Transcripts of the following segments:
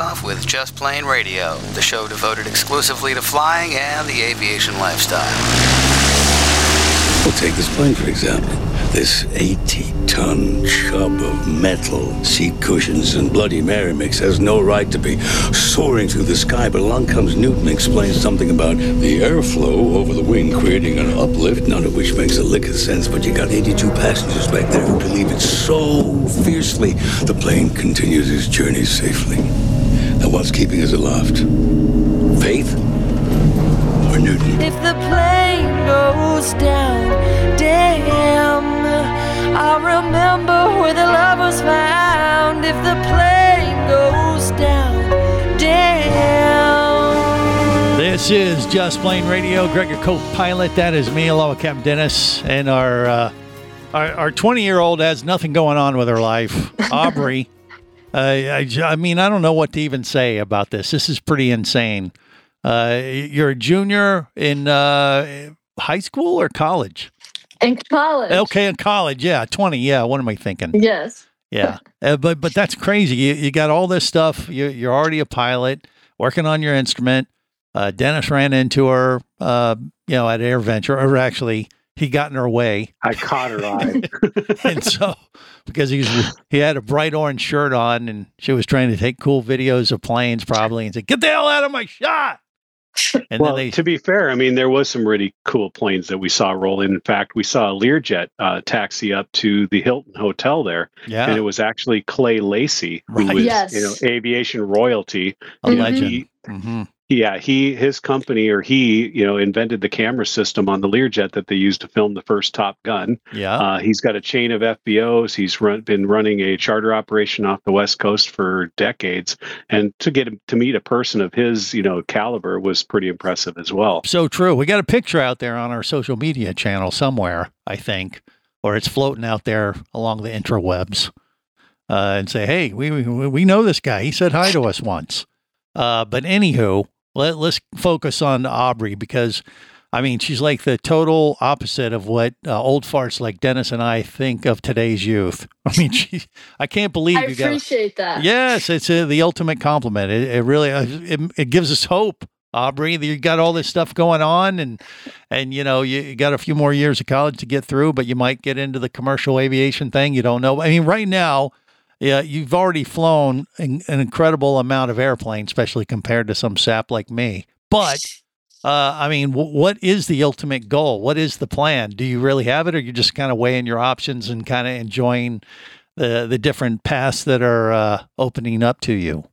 Takeoff with Just Plane Radio, the show devoted exclusively to flying and the aviation lifestyle. We'll take this plane, for example. This 80-ton chub of metal, seat cushions, and Bloody Mary mix has no right to be soaring through the sky, but along comes Newton and explains something about the airflow over the wing creating an uplift, none of which makes a lick of sense, but you got 82 passengers back there who believe it so fiercely, the plane continues its journey safely. Now what's keeping us aloft? Faith or Newton? If the plane goes down, damn, I remember where the love was found. If the plane goes down, damn. This is Just Plane Radio. Greg, your co-pilot. That is me, along with Captain Dennis, and our 20-year-old has nothing going on with her life, Aubrey. I mean, I don't know what to even say about this. This is pretty insane. You're a junior in high school or college? In college. Okay, in college. Yeah, 20. Yeah, what am I thinking? Yes. Yeah, but that's crazy. You got all this stuff. You're already a pilot, working on your instrument. Dennis ran into her, at AirVenture, or actually, he got in her way. I caught her eye. And so, because he had a bright orange shirt on, and she was trying to take cool videos of planes, probably, and said, "Get the hell out of my shot!" And well, to be fair, I mean, there was some really cool planes that we saw roll in. In fact, we saw a Learjet taxi up to the Hilton Hotel there, and it was actually Clay Lacey, who was, aviation royalty, a legend. His company, or he invented the camera system on the Learjet that they used to film the first Top Gun. Yeah, he's got a chain of FBOs. He's been running a charter operation off the West Coast for decades, and to get him to meet a person of his caliber was pretty impressive as well. So true. We got a picture out there on our social media channel somewhere, I think, or it's floating out there along the interwebs, and say, "Hey, we know this guy. He said hi to us once." But anywho. Let's focus on Aubrey, because, I mean, she's like the total opposite of what old farts like Dennis and I think of today's youth. I mean, I can't believe I appreciate that. Yes, it's the ultimate compliment. It really it gives us hope, Aubrey. You got all this stuff going on, and you got a few more years of college to get through, but you might get into the commercial aviation thing. You don't know. I mean, right now. Yeah, you've already flown an incredible amount of airplanes, especially compared to some sap like me. But, I mean, what is the ultimate goal? What is the plan? Do you really have it, or you're just kind of weighing your options and kind of enjoying the different paths that are opening up to you?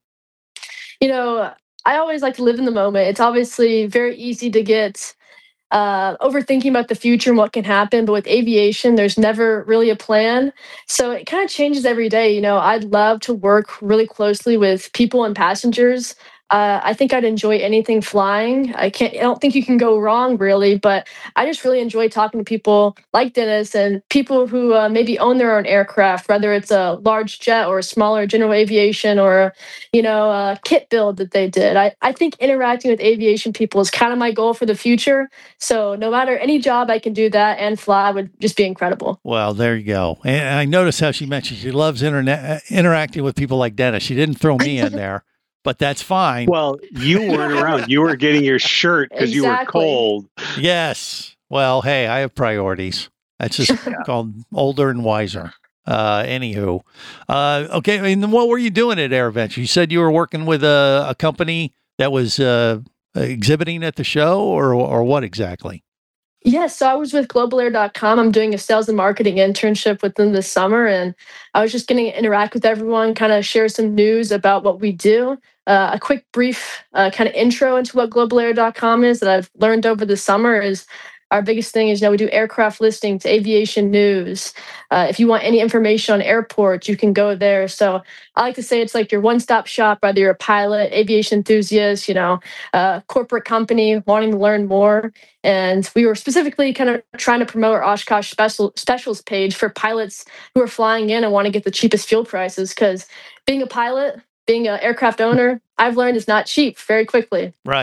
I always like to live in the moment. It's obviously very easy to get overthinking about the future and what can happen. But with aviation, there's never really a plan. So it kind of changes every day. I'd love to work really closely with people and passengers. I think I'd enjoy anything flying. I don't think you can go wrong, really, but I just really enjoy talking to people like Dennis and people who maybe own their own aircraft, whether it's a large jet or a smaller general aviation or, a kit build that they did. I think interacting with aviation people is kind of my goal for the future. So no matter any job I can do that and fly would just be incredible. Well, there you go. And I noticed how she mentioned she loves interacting with people like Dennis. She didn't throw me in there. But that's fine. Well, you weren't around. You were getting your shirt because you were cold. Yes. Well, hey, I have priorities. That's just called older and wiser. Anywho. Okay. I mean, what were you doing at AirVenture? You said you were working with a company that was exhibiting at the show, or what exactly? Yes, so I was with globalair.com. I'm doing a sales and marketing internship with them this summer, and I was just getting to interact with everyone, kind of share some news about what we do. A quick, brief kind of intro into what globalair.com is that I've learned over the summer is our biggest thing is, we do aircraft listings, aviation news. If you want any information on airports, you can go there. So I like to say it's like your one-stop shop, whether you're a pilot, aviation enthusiast, corporate company wanting to learn more. And we were specifically kind of trying to promote our Oshkosh specials page for pilots who are flying in and want to get the cheapest fuel prices, because being a pilot, being an aircraft owner, I've learned is not cheap very quickly. Right.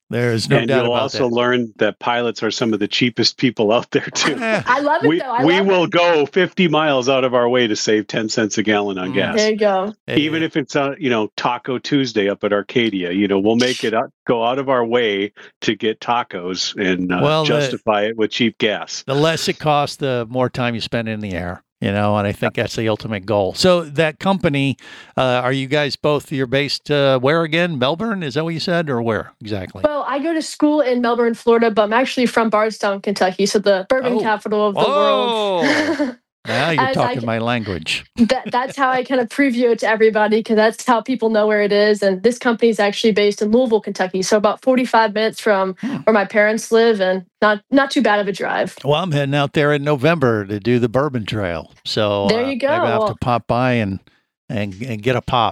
There is no doubt about that. And you'll also learn that pilots are some of the cheapest people out there, too. I love it, though. We will go 50 miles out of our way to save 10 cents a gallon on gas. There you go. Even if it's, Taco Tuesday up at Arcadia, we'll make it go out of our way to get tacos and justify it with cheap gas. The less it costs, the more time you spend in the air. And I think that's the ultimate goal. So that company, are you guys both, you're based where again? Melbourne? Is that what you said? Or where exactly? Well, I go to school in Melbourne, Florida, but I'm actually from Bardstown, Kentucky. So the bourbon capital of the world. Now you're talking my language. That's how I kind of preview it to everybody, because that's how people know where it is. And this company is actually based in Louisville, Kentucky. So about 45 minutes from where my parents live, and not too bad of a drive. Well, I'm heading out there in November to do the Bourbon Trail. So there you go. Maybe I have to pop by and get a pop.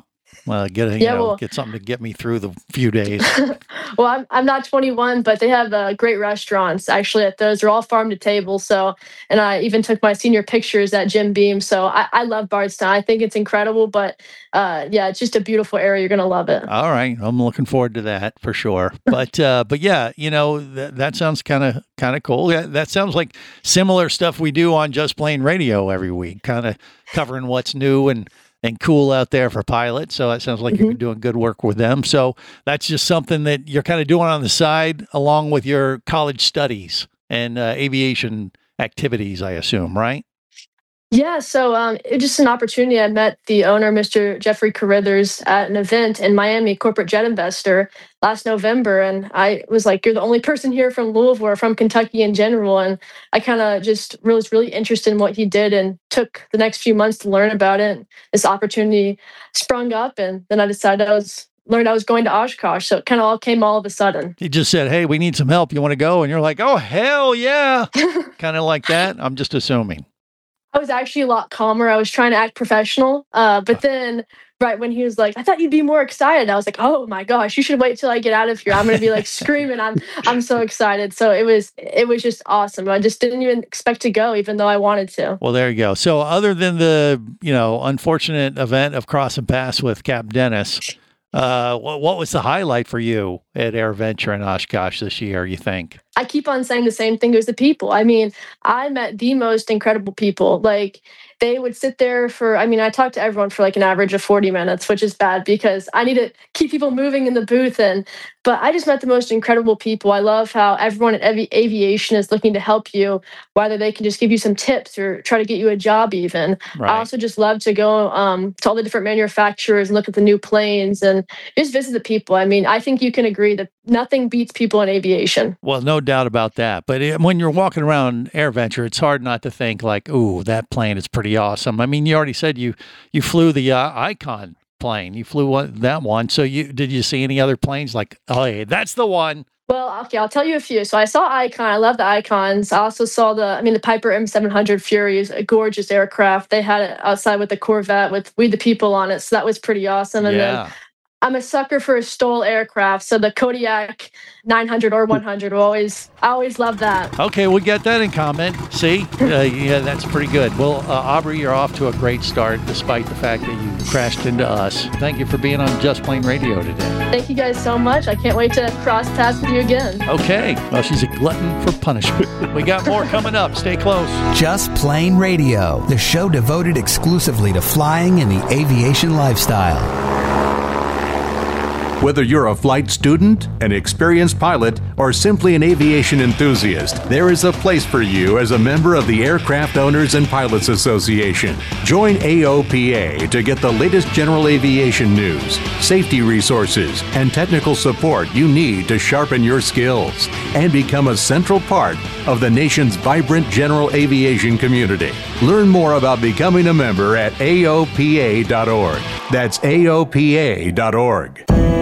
Get something to get me through the few days. Well, I'm not 21, but they have great restaurants. Actually, at those, they're all farm to table. So, and I even took my senior pictures at Jim Beam. So I love Bardstown. I think it's incredible. But it's just a beautiful area. You're gonna love it. All right, I'm looking forward to that for sure. But yeah, that sounds kind of cool. That sounds like similar stuff we do on Just Plain Radio every week, kind of covering what's new and cool out there for pilots. So it sounds like you're doing good work with them. So that's just something that you're kind of doing on the side along with your college studies and aviation activities, I assume, right? Yeah, so it was just an opportunity. I met the owner, Mr. Jeffrey Carithers, at an event in Miami, Corporate Jet Investor, last November. And I was like, you're the only person here from Louisville or from Kentucky in general. And I kind of just was really interested in what he did and took the next few months to learn about it. This opportunity sprung up, and then I decided learned I was going to Oshkosh. So it kind of all came all of a sudden. He just said, hey, we need some help. You want to go? And you're like, oh, hell yeah. Kind of like that. I'm just assuming. I was actually a lot calmer. I was trying to act professional. But then right when he was like, I thought you'd be more excited. I was like, oh my gosh, you should wait till I get out of here. I'm going to be like screaming. I'm so excited. So it was just awesome. I just didn't even expect to go, even though I wanted to. Well, there you go. So other than the, unfortunate event of crossing paths with Cap Dennis, what was the highlight for you at AirVenture in Oshkosh this year, you think? I keep on saying the same thing as the people. I mean, I met the most incredible people. Like, they would sit there I talked to everyone for like an average of 40 minutes, which is bad because I need to keep people moving in the booth. But I just met the most incredible people. I love how everyone at aviation is looking to help you, whether they can just give you some tips or try to get you a job even. Right. I also just love to go to all the different manufacturers and look at the new planes and just visit the people. I mean, I think you can agree that nothing beats people in aviation. Well, no doubt about that. But when you're walking around AirVenture, it's hard not to think like, ooh, that plane is pretty awesome. I mean, you already said you flew the Icon plane. You flew that one. So did you see any other planes like, oh, hey, that's the one? Well, okay, I'll tell you a few. So I saw Icon. I love the Icons. I also saw the Piper M700 Fury is a gorgeous aircraft. They had it outside with the Corvette with We the People on it. So that was pretty awesome. And then I'm a sucker for a STOL aircraft. So the Kodiak 900 or 100 I always love that. Okay, we got that in common. See? Yeah, that's pretty good. Well, Aubrey, you're off to a great start despite the fact that you crashed into us. Thank you for being on Just Plain Radio today. Thank you guys so much. I can't wait to cross paths with you again. Okay. Well, she's a glutton for punishment. We got more coming up. Stay close. Just Plain Radio, the show devoted exclusively to flying and the aviation lifestyle. Whether you're a flight student, an experienced pilot, or simply an aviation enthusiast, there is a place for you as a member of the Aircraft Owners and Pilots Association. Join AOPA to get the latest general aviation news, safety resources, and technical support you need to sharpen your skills and become a central part of the nation's vibrant general aviation community. Learn more about becoming a member at AOPA.org. That's AOPA.org.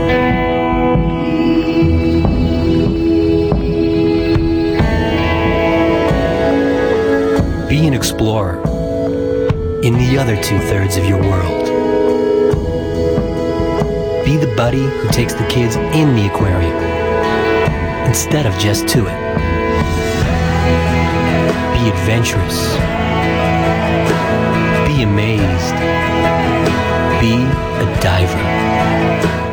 Be an explorer in the other 2/3 of your world. Be the buddy who takes the kids in the aquarium instead of just to it. Be adventurous. Be amazed. Be a diver.